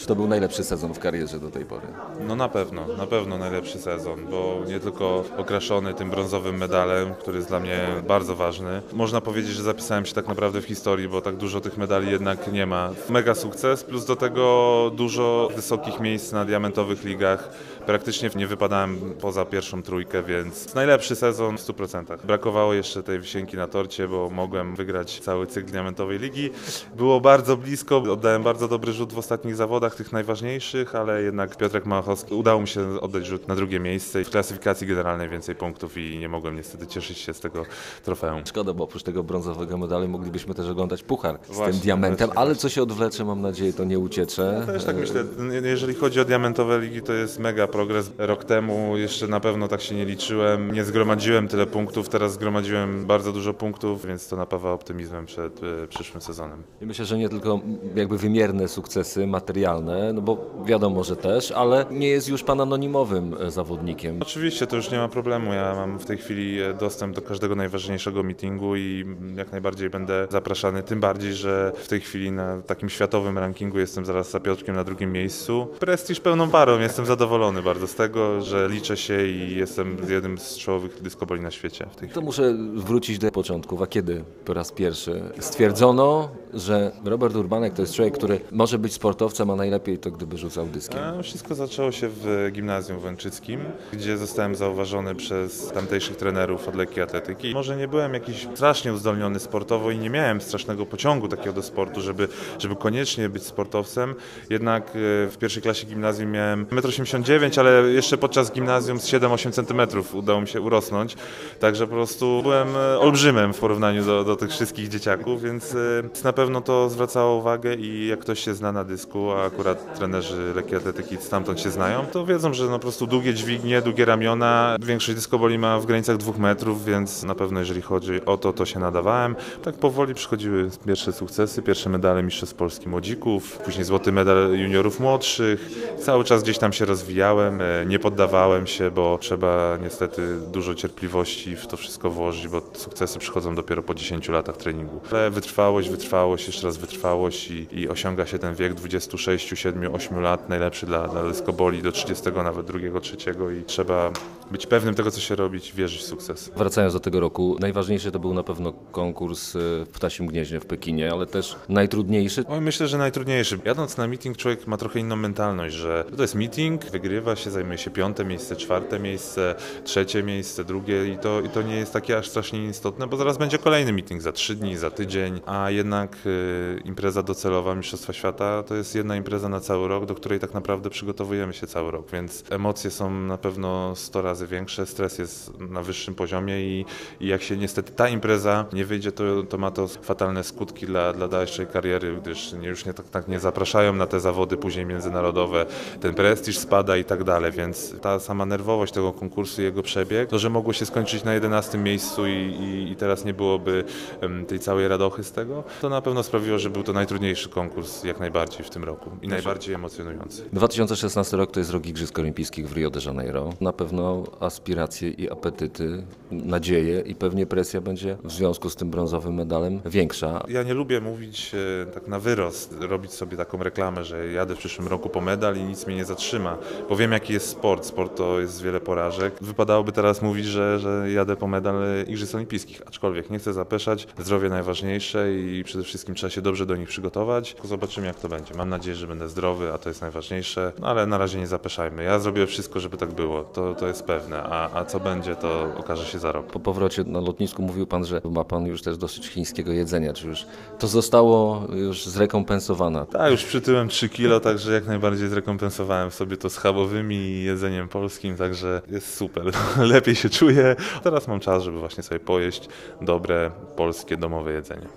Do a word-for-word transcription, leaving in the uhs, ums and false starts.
to był najlepszy sezon w karierze do tej pory? No na pewno, na pewno najlepszy sezon, bo nie tylko okraszony tym brązowym medalem, który jest dla mnie bardzo ważny. Można powiedzieć, że zapisałem się tak naprawdę w historii, bo tak dużo tych medali jednak nie ma. Mega sukces, plus do tego dużo wysokich miejsc na diamentowych ligach. Praktycznie nie wypadałem poza pierwszą trójkę, więc najlepszy sezon w stu procentach. Brakowało jeszcze tej wisienki na torcie, bo mogłem wygrać cały cykl diamentowej ligi. Było bardzo blisko, oddałem bardzo dobry rzut w ostatnich zawodach, tych najważniejszych, ale jednak Piotrek Małachowski udało mu się oddać rzut na drugie miejsce i w klasyfikacji generalnej więcej punktów i nie mogłem niestety cieszyć się z tego trofeum. Szkoda, bo oprócz tego brązowego medalu moglibyśmy też oglądać puchar z Właśnie, tym diamentem, właśnie, ale właśnie. co się odwlecze, mam nadzieję, to nie uciecze. Ja też tak myślę, jeżeli chodzi o diamentowe ligi, to jest mega progres. Rok temu jeszcze na pewno tak się nie liczyłem, nie zgromadziłem tyle punktów, teraz zgromadziłem bardzo dużo punktów, więc to napawa optymizmem przed e, przyszłym sezonem. I myślę, że nie tylko jakby wymierne sukcesy materialne, no bo wiadomo, że też, ale nie jest już pan anonimowym zawodnikiem. Oczywiście, to już nie ma problemu. Ja mam w tej chwili dostęp do każdego najważniejszego meetingu i jak najbardziej będę zapraszany, tym bardziej, że w tej chwili na takim światowym rankingu jestem zaraz za Piotrkiem na drugim miejscu. Prestiż pełną parą, jestem zadowolony bardzo z tego, że liczę się i jestem jednym z czołowych dyskoboli na świecie w tej chwili. To muszę wrócić do początków, a kiedy po raz pierwszy stwierdzono, że Robert Urbanek to jest człowiek, który może być sportowcem, a najlepiej to gdyby rzucał dyskiem. A wszystko zaczęło się w gimnazjum węczyckim, gdzie zostałem zauważony przez tamtejszych trenerów od lekkiej atletyki. Może nie byłem jakiś strasznie uzdolniony sportowo i nie miałem strasznego pociągu takiego do sportu, żeby, żeby koniecznie być sportowcem. Jednak w pierwszej klasie gimnazjum miałem metr osiemdziesiąt dziewięć, ale jeszcze podczas gimnazjum z siedem osiem centymetrów udało mi się urosnąć. Także po prostu byłem olbrzymem w porównaniu do, do tych wszystkich dzieciaków, więc na pewno to zwracało uwagę i jak ktoś się zna na dysku, a akurat trenerzy lekkiej atletyki stamtąd się znają, to wiedzą, że no po prostu długie dźwignie, długie ramiona. Większość dyskoboli ma w granicach dwóch metrów, więc na pewno jeżeli chodzi o to, to się nadawałem. Tak powoli przychodziły pierwsze sukcesy, pierwsze medale Mistrzostw Polski młodzików, później złoty medal juniorów młodszych. Cały czas gdzieś tam się rozwijałem, nie poddawałem się, bo trzeba niestety dużo cierpliwości w to wszystko włożyć, bo sukcesy przychodzą dopiero po dziesięciu latach treningu. Ale wytrwałość, wytrwałość, jeszcze raz wytrwałość i, i osiąga się ten wiek dwudziestu sześciu, siedmiu, ośmiu lat, najlepszy dla, dla dyskoboli do trzydziestego, nawet drugiego, trzeciego i trzeba być pewnym tego, co się robić, wierzyć w sukces. Wracając do tego roku, najważniejszy to był na pewno konkurs w Ptasim Gnieźnie w Pekinie, ale też najtrudniejszy. Oj, myślę, że najtrudniejszy. Jadąc na meeting, człowiek ma trochę inną mentalność, że to jest meeting, wygrywa się, zajmuje się piąte miejsce, czwarte miejsce, trzecie miejsce, drugie i to, i to nie jest takie aż strasznie istotne, bo zaraz będzie kolejny meeting za trzy dni, za tydzień, a jednak y, impreza docelowa Mistrzostwa Świata to jest jedna impreza na cały rok, do której tak naprawdę przygotowujemy się cały rok, więc emocje są na pewno sto razy większe, stres jest na wyższym poziomie i, i jak się niestety ta impreza nie wyjdzie, to, to ma to fatalne skutki dla, dla dalszej kariery, gdyż już nie, tak, tak nie zapraszają na te zawody później międzynarodowe, ten prestiż spada i tak dalej, więc ta sama nerwowość tego konkursu i jego przebieg, to, że mogło się skończyć na jedenastym miejscu i, i, i teraz nie byłoby um, tej całej radochy z tego, to na pewno sprawiło, że był to najtrudniejszy konkurs jak najbardziej w tym roku i najbardziej emocjonujący. dwa tysiące szesnasty rok to jest rok Igrzysk Olimpijskich w Rio de Janeiro. Na pewno aspiracje i apetyty, nadzieje i pewnie presja będzie w związku z tym brązowym medalem większa. Ja nie lubię mówić e, tak na wyrost, robić sobie taką reklamę, że jadę w przyszłym roku po medal i nic mnie nie zatrzyma, bo wiem jaki jest sport, sport to jest wiele porażek. Wypadałoby teraz mówić, że, że jadę po medal Igrzysk Olimpijskich, aczkolwiek nie chcę zapeszać, zdrowie najważniejsze i przede wszystkim trzeba się dobrze do nich przygotować. Zobaczymy jak to będzie. Mam nadzieję, że będę zdrowy, a to jest najważniejsze, no ale na razie nie zapeszajmy. Ja zrobię wszystko, żeby tak było, to, to jest pewne, a, a co będzie, to okaże się za rok. Po powrocie na lotnisku mówił pan, że ma pan już też dosyć chińskiego jedzenia, czy już to zostało już zrekompensowane? Tak, już przytyłem trzy kilo, także jak najbardziej zrekompensowałem sobie to schabowymi i jedzeniem polskim, także jest super. Lepiej się czuję. Teraz mam czas, żeby właśnie sobie pojeść dobre, polskie, domowe jedzenie.